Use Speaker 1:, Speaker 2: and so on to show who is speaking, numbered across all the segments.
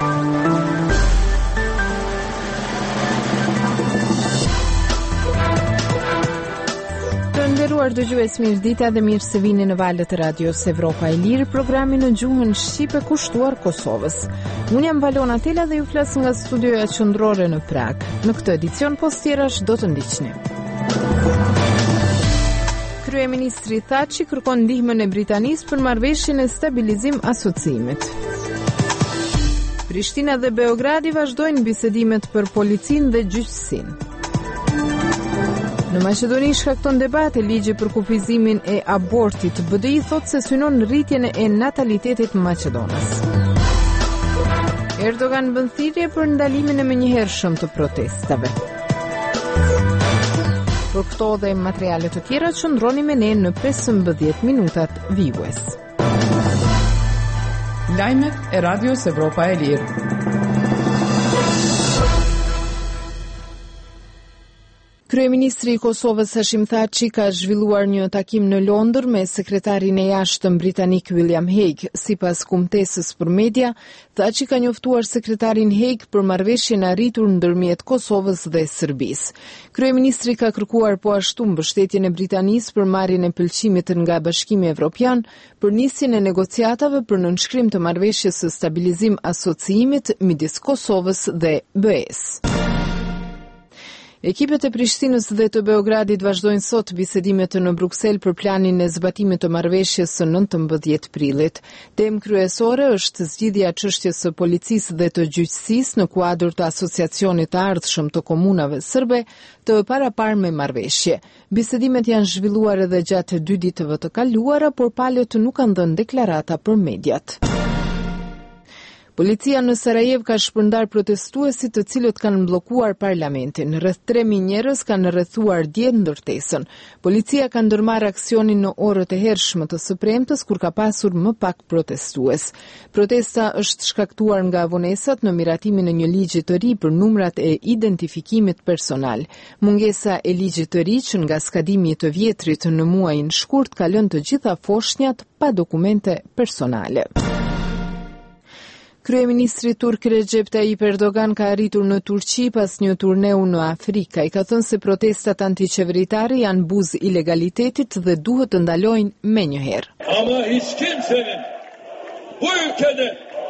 Speaker 1: Nderuar dëgjues, mirëdita dhe mirë se vini në valët e radios Evropa e Lirë, programi në gjuhën shqipe kushtuar Kosovës. Unë jam Valona Tela dhe ju flas nga studioja qendrore në Prag. Në këtë edicion postierash do të ndiqni. Kryeministri Thaçi kërkon ndihmën e Britanisë për marrëveshjen e stabilizim asociimit. Prishtina dhe Beogradi vazhdojnë bisedimet për policinë dhe gjyqësinë. Në Maqedoni shkakton debate ligji për kufizimin e abortit. BDI thot se synon rritjen e natalitetit maqedonas. Erdogan bën thirrje për ndalimin e menjëhershëm të protestave. Për këto dhe materiale të tjera qëndroni me ne në 15 minutat vijues.
Speaker 2: Lajmet e Radios Evropa e Lirë.
Speaker 1: Kryeministri i Kosovës Hashim Thaçi ka zhvilluar një takim në Londër me sekretarin e jashtëm britanik William Hague. Sipas kumtesës për media, Thaçi ka njoftuar sekretarin Hague për marrëveshjen e arritur ndërmjet Kosovës dhe Serbisë. Kryeministri ka kërkuar po ashtu mbështetjen e Britanisë për marrjen e pëlqimit nga Bashkimi Evropian për nisjen e negociatave për nënshkrim të marrëveshjes së stabilizim asociimit midis Kosovës dhe BE-s. Ekipet e Prishtinës dhe të Beogradit vazhdojnë sot bisedimet në Bruksel për planin e zbatimit të marrëveshjes së 19 prillit. Temë kryesore është zgjidhja e çështjes së policisë dhe të gjyqësisë në kuadër të asociacionit të ardhshëm të komunave serbe të paraparë me marrëveshje. Bisedimet janë zhvilluar edhe gjatë 2 ditëve të kaluara, por palët nuk kanë dhënë deklarata për mediat. Policia në Sarajevo ka shpërndar protestuesit të cilët kanë bllokuar parlamentin. Rreth 3000 njerëz kanë rrethuar dje ndërtesën. Policia ka ndërmarrë aksionin në orët e hershme të së premtes kur ka pasur më pak protestues. Protesta është shkaktuar nga vonesat në miratimin e një ligji të ri për numrat e identifikimit personal. Mungesa e ligjit të ri që nga skadimi i të vjetrit në muajin shkurt ka lënë të gjitha foshnjat pa dokumente personale. Kryeministri turk Recep Tayyip Erdogan ka arritur në Turqi pas një turneu në Afrikë. Ai ka thënë se protestat antiqeveritare janë buzë ilegalitetit dhe duhet të ndalojnë menjëherë.
Speaker 3: Ama hiç kimsenin bu ülkede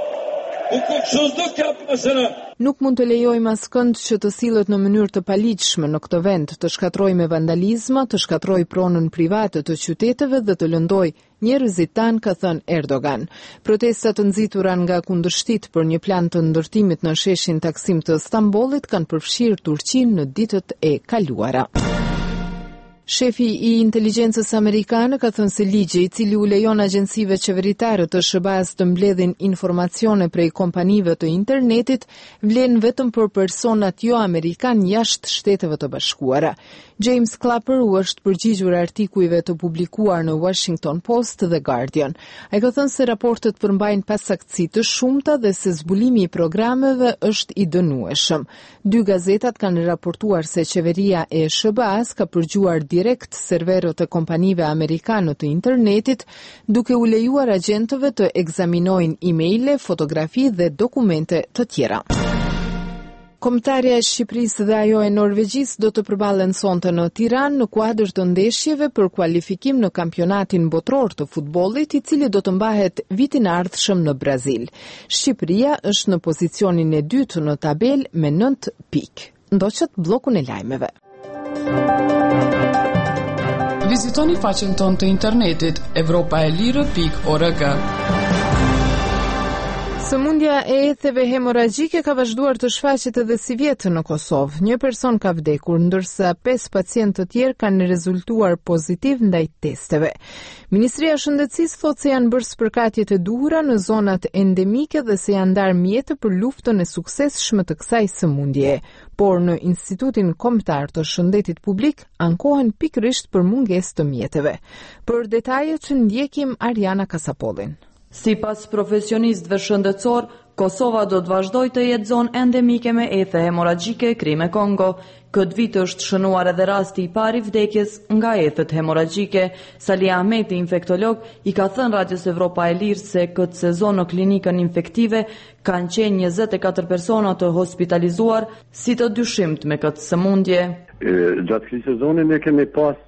Speaker 3: hukuksuzluk yapmasına
Speaker 1: Nuk mund të lejojmë askënd që të sillet në mënyrë të paligjshme në këtë vend, të shkatrojë me vandalizma, të shkatrojë pronën private të qyteteve dhe të lëndojë njerëzit tanë, ka thënë Erdogan. Protestat të nxitura nga kundërshtit për një plan të ndërtimit në sheshin Taksim të Stambollit kanë përfshirë Turqinë në ditët e kaluara. Shefi i inteligjencës amerikane ka thënë se ligji i cili u lejon agjencive qeveritare të SBA-s të mbledhin informacione prej kompanive të internetit vlen vetëm për personat jo amerikan jashtë Shteteve të Bashkuara. James Clapper u është përgjigjur artikujve të publikuar në Washington Post dhe Guardian. Ai ka thënë se raportet përmbajnë pasaktësi të shumta dhe se zbulimi i programeve është i dënueshëm. 2 gazetat kanë raportuar se qeveria e SBA-s ka përgjuar direkt serverët e kompanive amerikane të internetit, duke u lejuar agjentëve të ekzaminojnë emaile, fotografi dhe dokumente të tjera. Kombëtarja e Shqipërisë dhe ajo e Norvegjisë do të përballen sonte në Tiranë në kuadër të ndeshjeve për kualifikim në kampionatin botror të futbollit, i cili do të mbahet vitin e ardhshëm në Brazil. Shqipëria është në pozicionin e dytë në tabelë me 9 pikë. Ndoqët bllokun e lajmeve.
Speaker 2: Vizitoni faqen tonë të internetit europaelire.org.
Speaker 1: Sëmundja e etheve hemoragjike ka vazhduar të shfaqet edhe si vjetë në Kosovë. Një person ka vdekur, ndërsa 5 pacientë të tjerë kanë rezultuar pozitiv ndaj testeve. Ministria e Shëndetësisë thotë se janë bërë spërkatjet e duhura në zonat endemike dhe se janë ndarë mjete për luftën e suksesshme të kësaj sëmundjeje, por në Institutin Kombëtar të Shëndetit Publik ankohen pikërisht për mungesë të mjeteve. Për detajet ndjekim Ariana Kasapollin.
Speaker 4: Sipas profesionistëve shëndetësor, Kosova do të vazhdojë të jetë zonë endemike me ethe hemoragjike krime Kongo. Këtë vit është shënuar edhe rasti I parë I vdekjes nga ethet hemoragjike. Sali Ahmeti, infektolog, I ka thënë Radios Evropa e Lirë se këtë sezon në klinikën infektive kanë qenë 24 persona të hospitalizuar si të dyshimt me këtë sëmundje.
Speaker 5: Gjatë këtij sezoni ne kemi pas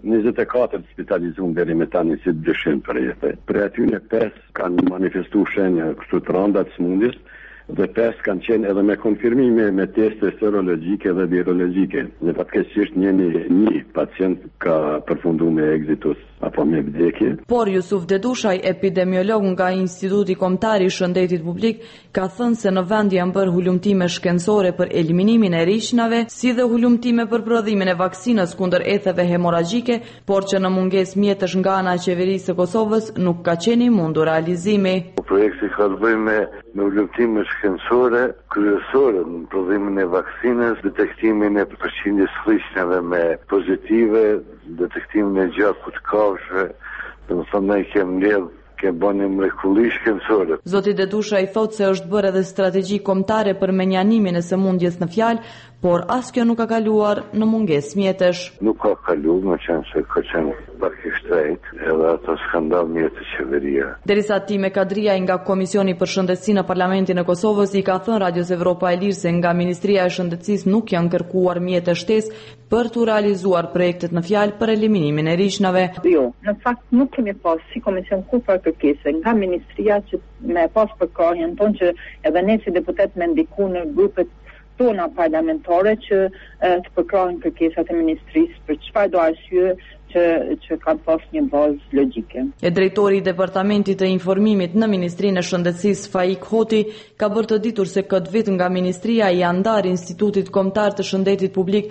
Speaker 5: 24 hospitalizuar deri me tani si dyshim për jetë. Për aty në 5 kanë manifestuar shenja kështu të rënda të sëmundjes dhe 5 kanë qenë edhe me konfirmime me teste serologjike dhe virologjike. Në fatkeqësisht një pacient ka përfunduar me exitus apo me vdekje.
Speaker 4: Por Jusuf Dedushaj, epidemiolog nga Instituti Kombëtar I Shëndetit Publik, ka thënë se në vend janë bërë hulumtime shkencore për eliminimin e rishnave, si dhe hulumtime për prodhimin e vaksinës kundër etheve hemoragjike, por që në mungesë mjetësh nga ana e qeverisë së Kosovës nuk ka qenë I mundur realizimi.
Speaker 6: Projekti ka të bëjë me hulumtime shkencore kryesore në prodhimin e vaksinës, detektimin e përqindjes rishnave me pozitive, detektimin e gjakut kafshëve, domethënë ne kemi mbledh ke bënë mrekulli shkencore.
Speaker 4: Zoti Dedusha I thotë se është bërë edhe strategji kombëtare për menjanimin e sëmundjes në fjalë, por as kjo nuk ka kaluar në mungesë mjetësh.
Speaker 6: Nuk ka kaluar, më qenë se ka qenë pak I shtrejt, edhe ato skandal mjetë qeveria.
Speaker 4: Derisa Time Kadria nga Komisioni për Shëndetësi në Parlamentin e Kosovës I ka thënë Radios Evropa e Lirë se nga Ministria e Shëndetësisë nuk janë kërkuar mjete shtesë për të realizuar projektet në fjalë për eliminimin e rishnave.
Speaker 7: Jo, në fakt nuk kemi pas si komision kufar kërkese nga Ministria që me pas përkrahjen tonë që edhe ne si deputet me ndiku në grupet tona parlamentare që të përkrahin kërkesat e ministrisë për çfarë do arsye që kanë pas një bazë logjike.
Speaker 4: E drejtori I Departamentit të Informimit në Ministrinë e Shëndetësisë Faik Hoti ka bërë të ditur se këtë vit nga Ministria I ndarë Institutit Kombëtar të Shëndetit Publik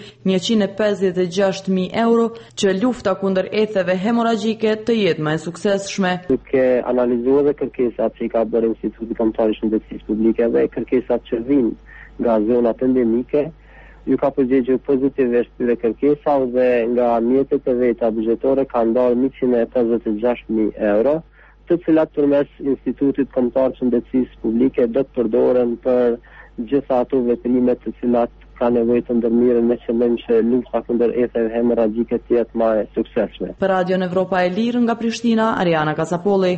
Speaker 4: 156.000 euro që lufta kundër etheve hemoragjike të jetë më e suksesshme.
Speaker 8: Duke analizuar dhe kërkesat që I ka bërë Instituti Kombëtar I Shëndetësisë Publike dhe kërkesat që vinë nga zonat endemike, ju ka përgjegjur pozitivisht këtyre kërkesave dhe nga mjetet e veta buxhetore ka ndarë 156.000 euro, të cilat përmes Institutit Kombëtar të Shëndetësisë Publike do të përdoren për gjitha ato veprime të cilat ka nevojë të ndërmirën me qëllim që lufta kundër etheve hemoragjike të jetë më e suksesshme.
Speaker 4: Për Radion Evropa e Lirë nga Prishtina, Ariana Kasapolli.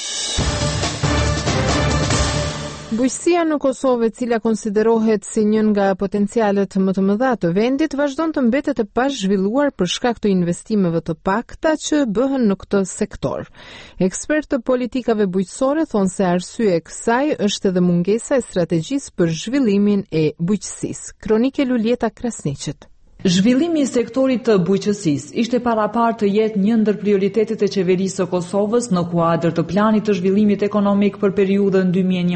Speaker 1: Bujqësia në Kosovë, e cila konsiderohet si një nga potencialet më të mëdha të vendit, vazhdon të mbetet e pazhvilluar për shkak të investimeve të pakta që bëhen në këtë sektor. Ekspertë të politikave bujqësore thonë se arsye e kësaj është edhe mungesa e strategjisë për zhvillimin e bujqësisë. Kronike Luljeta Krasniqit.
Speaker 9: Zhvillimi I sektorit të bujqësisë ishte parapar të jetë një ndër prioritetet e qeverisë së Kosovës në kuadër të planit të zhvillimit ekonomik për periudhën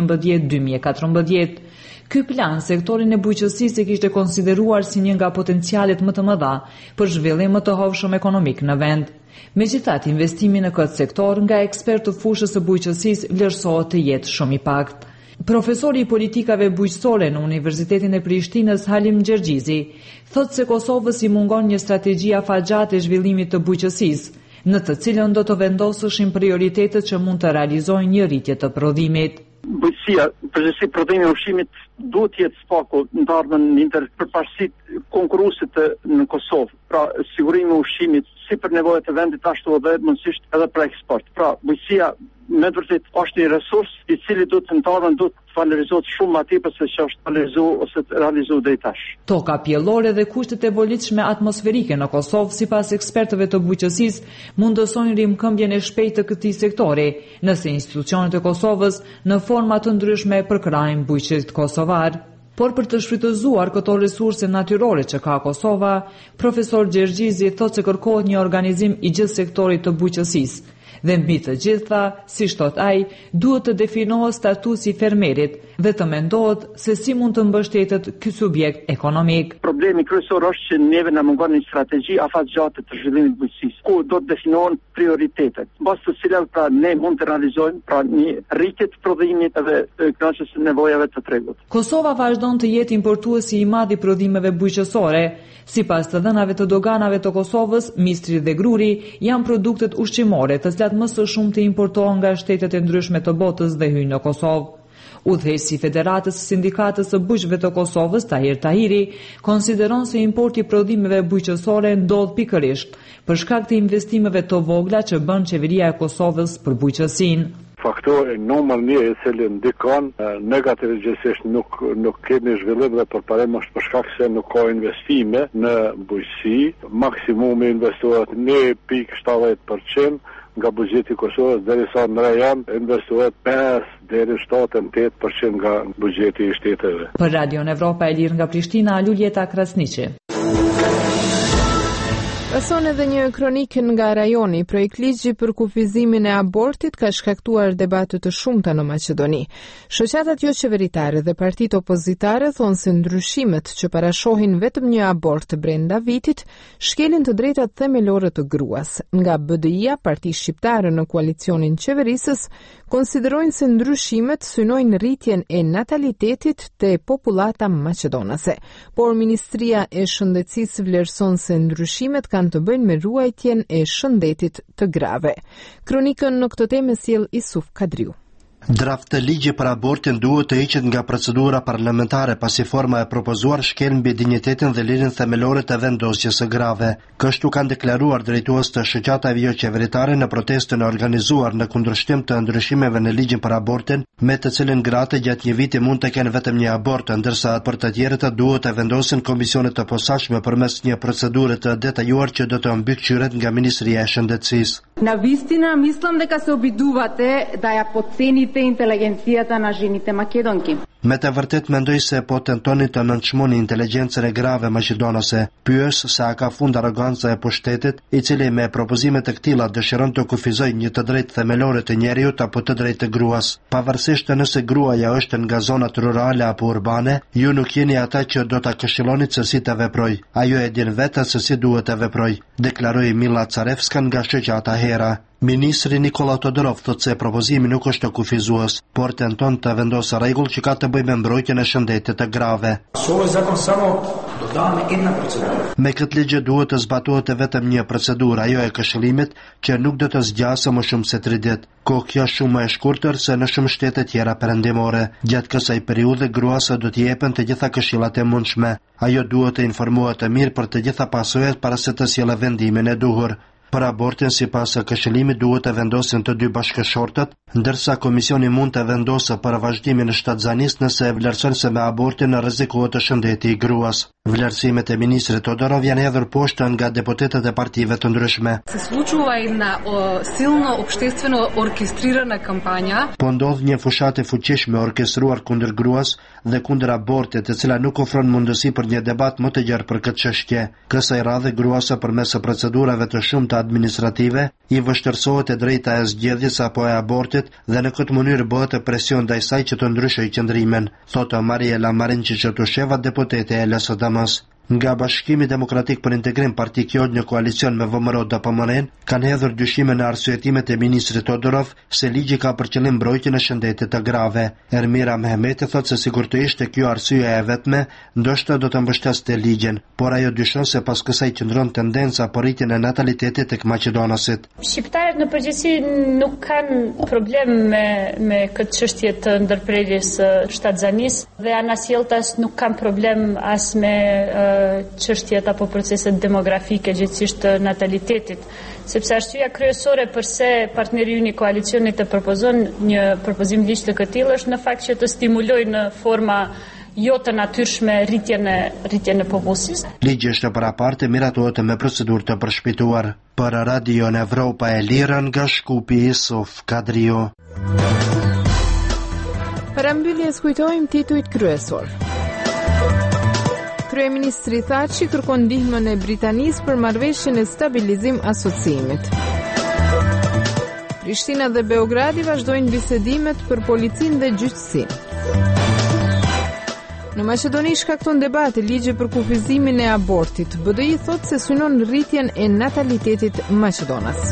Speaker 9: 2011-2014. Ky plan sektorin e bujqësisë e kishte konsideruar si një nga potencialet më të mëdha për zhvillim më të hovshëm ekonomik në vend. Megjithatë, investimi në këtë sektor nga ekspertë të fushës së bujqësisë vlerësohet të jetë shumë I paktë. Profesori I politikave bujqësore në Universitetin e Prishtinës Halim Gjergjizi thotë se Kosovës I mungon një strategji afatgjate e zhvillimit të bujqësisë, në të cilën do të vendosëshin prioritetet që mund të realizojnë një rritje të prodhimit.
Speaker 10: Bujqësia, përgjithësi prodhimi I ushqimit duhet të jetë spaku ndardhën përparësitë konkurruesit në Kosovë. Pra, sigurimi I ushqimit si për nevojat e vendit ashtu edhe mundësisht edhe për eksport. Pra, bujqësia me të vërtet është një resurs I cili duhet të ndërën duhet të valorizohet shumë më tepër se që është valorizuar ose të realizuar deri tash.
Speaker 9: Toka pjellore dhe kushtet e volitshme atmosferike në Kosovë, sipas ekspertëve të bujqësisë, mundësojnë rimkëmbjen e shpejtë të këtij sektori, nëse institucionet e Kosovës në forma të ndryshme përkrajnë bujqësit kosovar. Por për të shfrytëzuar këto resurse natyrore që ka Kosova, profesor Gjergjizi thotë se kërkohet një organizim I gjithë sektorit të bujqësisë. Dhe mbi të gjitha, si thot ai, duhet të definohet statusi I fermerit dhe të mendohet se si mund të mbështetet ky subjekt ekonomik.
Speaker 10: Problemi kryesor është që neve na mungon një strategji afatgjate të zhvillimit të bujqësisë, ku do të definohen prioritetet, mbas të cilave pra ne mund të realizojmë pra një rritje të prodhimit edhe kënaqësisë nevojave të tregut.
Speaker 9: Kosova vazhdon të jetë importuesi I madh I prodhimeve bujqësore. Sipas të dhënave të doganave të Kosovës, mistri dhe gruri janë produktet ushqimore, të cilat më së shumti importohen nga shtetet e ndryshme të botës dhe hyjnë në Kosovë. Udhëheqësi i Federatës Sindikatës së Bujqëve të Kosovës, Tahir Tahiri, konsideron se importi i prodhimeve bujqësore ndodh pikërisht për shkak të investimeve të vogla që bën qeveria e Kosovës për bujqësinë.
Speaker 6: Faktori numër 1 i cili ndikon negativisht nuk kemi zhvillim dhe përparim është për shkak se nuk ka investime në bujqësi. Maksimumi investohet 1.70% nga buxheti i Kosovës, derisa në rajon investohet 5 deri 7-8% nga buxheti i shteteve.
Speaker 9: Për Radion Evropa e Lirë nga Prishtina, Luljeta Krasniqi.
Speaker 1: Pason edhe një kronikë nga rajoni, projekt ligji për kufizimin e abortit ka shkaktuar debate të shumta në Maqedoni. Shoqatat jo qeveritare dhe partitë opozitare thonë se ndryshimet që parashohin vetëm një abort brenda vitit shkelin të drejtat themelore të gruas. Nga BDI-a, parti shqiptare në koalicionin qeverisës, konsiderojnë se ndryshimet synojnë rritjen e natalitetit te popullata maqedonase. Por Ministria e Shëndetësisë vlerëson se ndryshimet kanë të bëjnë me ruajtjen e shëndetit të grave. Kronikën në këtë temë sjell Isuf Kadriu.
Speaker 11: Draft të ligji për abortin duhet të hiqet nga procedura parlamentare pasi forma e propozuar shkel mbi dinjitetin dhe lirin themelore të vendosjes së grave. Kështu kanë deklaruar drejtues të shoqatave jo qeveritare në protestën e organizuar në kundërshtim të ndryshimeve në ligjin për abortin, me të cilin gratë gjatë një viti mund të kenë vetëm një abort, ndërsa për të tjerët duhet të vendosin komisionet të posaçme përmes një procedure të detajuar që do të mbikëqyret nga Ministria e Shëndetësisë.
Speaker 12: Navistina mislim дека се обидувате да ја подцените интелигенцијата на жените македонки.
Speaker 11: Me të vërtet mendoj se po tentoni të nënçmoni inteligjencën e grave maqedonase. Pyes se a ka fund arroganca e pushtetit, i cili me propozime të këtilla dëshiron të kufizojë një të drejtë themelore të njeriut apo të drejtë të gruas. Pavarësisht nëse gruaja është nga zonat rurale apo urbane, ju nuk jeni ata që do ta këshilloni se si të veproj. Ajo e din vetë se si duhet të veproj, deklaroi Milla Carevska nga shoqata Hera. Ministri Nikola Todorov thotë se propozimi nuk është kufizues, por tenton të vendosë rregull që ka të bëjë me mbrojtjen e shëndetit të grave. Me këtë ligj duhet të zbatohet vetëm një procedurë, ajo e këshillimit, që nuk do të zgjasë më shumë se 3 ditë. Kjo është shumë më e shkurtër se në shumë shtete tjera perëndimore. Gjatë kësaj periudhe gruasë do t'i jepen të gjitha këshillat e mundshme. Ajo duhet të informohet të mirë për të gjitha pasojat para se të sjellë vendimin e duhur. Për abortin sipas këshillimit duhet të vendosin të dy bashkëshortët, ndërsa komisioni mund të vendosë për vazhdimin e shtatzanisë nëse vlerëson se me abortin rrezikohet shëndeti i gruas. Vlerësimet e ministrit Todorov janë hedhur poshtë nga deputetët e partive të ndryshme.
Speaker 13: Se случува една силно обществено оркестрирана кампања.
Speaker 11: Po ndodh një fushatë e fuqishme orkestruar kundër gruas dhe kundër abortit, e cila nuk ofron mundësi për një debat më të gjerë për këtë çështje. Kësaj radhe gruasa përmes procedurave të shumta administrative i vështirësohet e drejta e zgjedhjes apo e abortit dhe në këtë mënyrë bëhet presion ndaj saj që të ndryshojë qëndrimin, thotë Mariela Marincic-Tusheva, deputete e LSDM-s. Nga Bashkimi Demokratik për Integrim, parti kjo një koalicion me VMRO dhe PMN, kanë hedhur dyshime në arsyetimet e ministrit Todorov se ligji ka për qëllim mbrojtjen e shëndetit të grave. Ermira Mehmeti thotë se sigurtërisht kjo arsyeja e vetme ndoshta do të mbështeste ligjin, por ajo dyshon se pas kësaj qëndron tendenca për rritjen e natalitetit tek maqedonasit.
Speaker 14: Shqiptarët në përgjithësi nuk kanë problem me këtë çështje të ndërprerjes së shtatzanisë dhe anasjelltas nuk kanë problem as me çështjet apo proceset demografike gjithësisht të natalitetit, sepse arsyeja kryesore përse partneri ynë i koalicionit të propozon një propozim ligj të këtij është në fakt që të stimulojë në forma jo të natyrshme rritjen e popullsisë.
Speaker 11: Ligji është paraparte miratohet me procedurë të përshpejtuar. Për Radion Evropa e Lirë nga Shkupi, Isuf Kadriu.
Speaker 1: Para mbylljes kujtojmë titujt kryesor. Kryeministri Thaçi kërkon ndihmën e Britanisë për marrëveshjen e stabilizim asociimit. Prishtina dhe Beogradi vazhdojnë bisedimet për policinë dhe gjyqësinë. Në Maqedoni shkakton debati ligji për kufizimin e abortit. BDI thotë se synon rritjen e natalitetit maqedonas.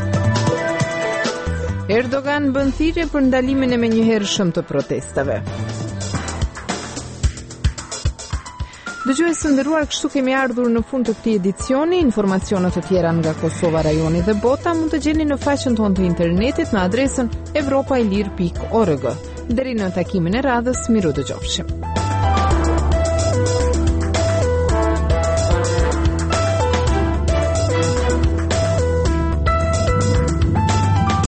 Speaker 1: Erdogan bën thirrje për ndalimin e menjëhershëm të protestave. Dëgjues të nderuar, kështu kemi ardhur në fund të këtij edicioni. Informacione të tjera nga Kosova, rajoni dhe bota mund të gjeni në faqen tonë të internetit në adresën evropailir.org. Deri në takimin e radhës, miru dëgjofshim.